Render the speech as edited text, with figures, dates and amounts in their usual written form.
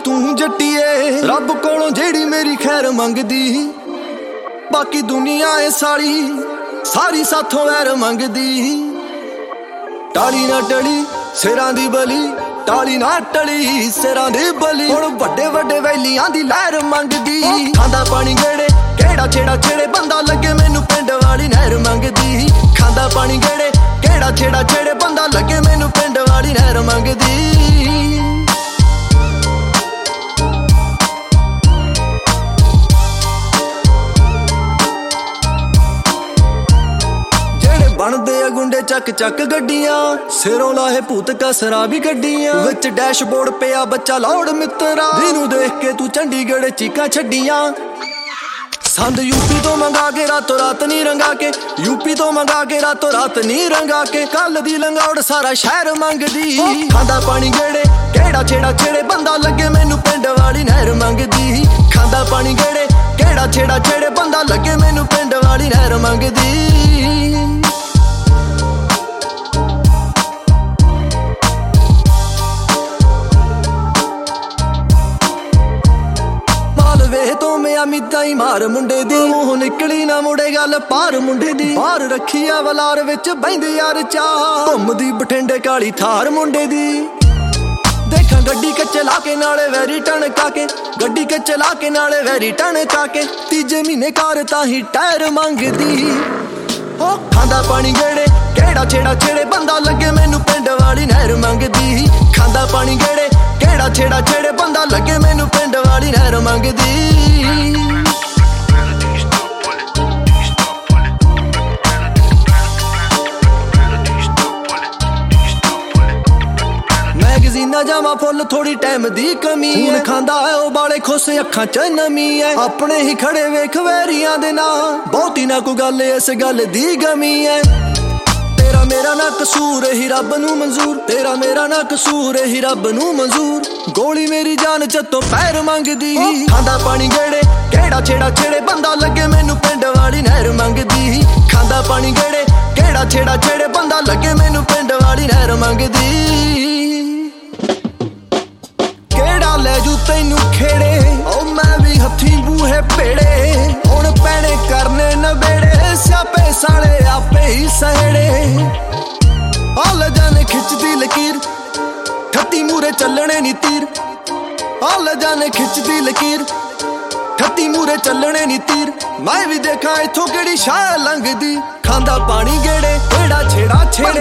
ਤੂੰ ਜੱਟੀਏ ਰੱਬ ਕੋਲੋਂ ਜਿਹੜੀ ਮੇਰੀ ਖੈਰ ਮੰਗਦੀ, ਬਾਕੀ ਦੁਨੀਆ ਏ ਸਾਲੀ ਸਾਰੀ ਸਾਥੋਂ ਵੈਰ ਮੰਗਦੀ। ਟਾਲੀ ਨਾ ਟਲੀ ਸਿਰਾਂ ਦੀ ਬਲੀ, ਟਾਲੀ ਨਾ ਟਲੀ ਸਿਰਾਂ ਦੀ ਬਲੀ। ਹੁਣ ਵੱਡੇ ਵੱਡੇ ਵੈਲੀਆਂ ਦੀ ਲਹਿਰ ਮੰਗਦੀ, ਖਾਂਦਾ ਪਾਣੀ ਗੇੜੇ ਕਿਹੜਾ ਛੇੜਾ ਛੇੜੇ ਬੰਦਾ ਲੱਗੇ ਮੈਨੂੰ ਪਿੰਡ ਵਾਲੀ ਨਹਿਰ ਮੰਗਦੀ। ਖਾਂਦਾ ਪਾਣੀ ਗੇੜੇ ਕਿਹੜਾ ਛੇੜਾ ਛੇੜੇ ਬੰਦਾ ਲੱਗੇ ਮੈਨੂੰ ਪਿੰਡ ਵਾਲੀ ਨਹਿਰ ਮੰਗਦੀ। ਬਣਦੇ ਆ ਗੁੰਡੇ ਚੱਕ ਚੱਕ ਗੱਡੀਆਂ, ਸਿਰੋਂ ਲਾਹੇ ਭੂਤ ਕਸਰਾ ਵੀ ਗੱਡੀਆਂ, ਵਿੱਚ ਡੈਸ਼ਬੋਰਡ ਪਿਆ ਬੱਚਾ ਲੋੜ ਮਿੱਤਰਾ। ਜਿਹਨੂੰ ਦੇਖ ਕੇ ਤੂੰ ਚੰਡੀਗੜ੍ਹ ਚੀਕਾਂ ਛੱਡੀਆਂ। ਸੰਦ ਯੂਪੀ ਤੋਂ ਮੰਗਾ ਕੇ ਰਾਤੋਂ ਰਾਤ ਨੀ ਰੰਗਾ ਕੇ, ਯੂਪੀ ਤੋਂ ਮੰਗਾ ਕੇ ਰਾਤੋਂ ਰਾਤ ਨੀ ਰੰਗਾ ਕੇ। ਕੱਲ ਦੀ ਲੰਗਾਉੜ ਸਾਰਾ ਸ਼ਹਿਰ ਮੰਗਦੀ, ਖਾਂਦਾ ਪਾਣੀ ਗੇੜੇ ਕਿਹੜਾ ਛੇੜਾ ਛੇੜੇ ਬੰਦਾ ਲੱਗੇ ਮੈਨੂੰ ਪਿੰਡ ਵਾਲੀ ਨਹਿਰ ਮੰਗਦੀ। ਖਾਂਦਾ ਪਾਣੀ ਗੇੜੇ ਕਿਹੜਾ ਛੇੜਾ ਛੇੜੇ ਬੰਦਾ ਲੱਗੇ ਮੈਨੂੰ ਪਿੰਡ ਵਾਲੀ ਨਹਿਰ ਮੰਗਦੀ। ਤੋਂ ਮੈਂ ਅਮੀਦਾਂ ਹੀ ਮਾਰ ਮੁੰਡੇ ਦੀ, ਮੂੰਹ ਨਿਕਲੀ ਨਾ ਮੁੜੇ ਗੱਲ ਪਾਰ ਮੁੰਡੇ ਦੀ। ਬਾਹਰ ਰੱਖੀ ਆ ਵਲਾਰ ਵਿੱਚ ਬਹਿੰਦੇ ਯਾਰ ਚਾਹ, ਘੁੰਮਦੀ ਬਠਿੰਡੇ ਕਾਲੀ ਥਾਰ ਮੁੰਡੇ ਦੀ। ਦੇਖਾਂ ਗੱਡੀ ਕੇ ਚਲਾ ਕੇ ਨਾਲੇ ਵੈਰੀ ਟਣਕਾ ਕੇ, ਗੱਡੀ ਕੇ ਚਲਾ ਕੇ ਨਾਲੇ ਵੈਰੀ ਟਣਕਾ ਕੇ। ਤੀਜੇ ਮਹੀਨੇ ਕਾਰ ਤਾਂ ਹੀ ਟਾਇਰ ਮੰਗਦੀ। ਹੋ ਖਾਂਦਾ ਪਾਣੀ ਗੇੜੇ ਕਿਹੜਾ ਛੇੜਾ ਛੇੜੇ ਬੰਦਾ ਲੱਗੇ ਮੈਨੂੰ ਪਿੰਡ ਵਾਲੀ ਨਹਿਰ ਮੰਗਦੀ। ਖਾਂਦਾ ਪਾਣੀ ਗੇੜੇ ਕਿਹੜਾ ਛੇੜਾ ਛੇੜੇ ਬੰਦਾ ਲੱਗੇ ਮੈਨੂੰ ਪਿੰਡ ਵਾਲੀ ਨਹਿਰ ਮੰਗਦੀ। ਮੈਗਜ਼ੀਨਾਂ ਜਾਵਾਂ ਫੁੱਲ ਥੋੜੀ ਟਾਈਮ ਦੀ ਕਮੀ ਐ, ਹੁਣ ਖਾਂਦਾ ਹੈ ਉਹ ਬਾਲੇ ਖੁੱਸ ਅੱਖਾਂ ਚ ਨਮੀ ਐ। ਆਪਣੇ ਹੀ ਖੜੇ ਵੇਖ ਵੈਰੀਆਂ ਦੇ ਨਾਂ, ਬਹੁਤੀ ਨਾ ਕੋਈ ਗੱਲ ਇਸ ਗੱਲ ਦੀ ਗਮੀ ਐ। ਤੇਰਾ ਮੇਰਾ ਨਾ ਕਸੂਰ ਹੀ ਰੱਬ ਨੂੰ ਮਨਜ਼ੂਰ, ਤੇਰਾ ਮੇਰਾ ਨਾ ਕਸੂਰ ਹੀ ਰੱਬ ਨੂੰ ਮਨਜ਼ੂਰ। ਗੋਲੀ ਮੇਰੀ ਜਾਨ ਚੱਤੋਂ ਪੈਰ ਮੰਗਦੀ। ਖਾਂਦਾ ਪਾਣੀ ਗੇੜੇ ਕਿਹੜਾ ਛੇੜਾ ਛੇੜੇ ਬੰਦਾ ਲੱਗੇ ਮੈਨੂੰ ਪਿੰਡ ਵਾਲੀ ਨਹਿਰ ਮੰਗਦੀ। ਖਾਂਦਾ ਪਾਣੀ ਗੇੜੇ ਕਿਹੜਾ ਛੇੜਾ ਛੇੜੇ ਬੰਦਾ ਲੱਗੇ ਮੈਨੂੰ ਪਿੰਡ ਵਾਲੀ ਨਹਿਰ ਮੰਗਦੀ। ਕਿਹੜਾ ਲੈ ਜੂ ਤੈਨੂੰ ਖੇੜੇ ਓ ਮੈਂ ਵੀ ਹੱਥੀਂ ਬੂਹੇ ਭੇੜੇ। ਹੁਣ ਪੈਣੇ ਕਰਨੇ ਨਵੇੜੇ ਸਿਆਪੇ ਸਾਲੇ ਆਪੇ ਹੀ ਸਹੇੜੇ। ਆਲ ਜਾਣੇ ਖਿੱਚਦੀ ਲਕੀਰ ਠੱਤੀ ਮੂਰੇ ਚੱਲਣੇ ਨੀ ਤੀਰ। ਆਲ ਜਾਣੇ ਖਿੱਚਦੀ ਲਕੀਰ ਠੱਤੀ ਮੂਰੇ ਚੱਲਣੇ ਨੀ ਤੀਰ। ਮੈਂ ਵੀ ਦੇਖਾਂ ਇੱਥੋਂ ਕਿਹੜੀ ਸ਼ਾਹ ਲੰਘਦੀ। ਖਾਂਦਾ ਪਾਣੀ ਗੇੜੇ ਕਿਹੜਾ ਛੇੜਾ ਛੇੜੇ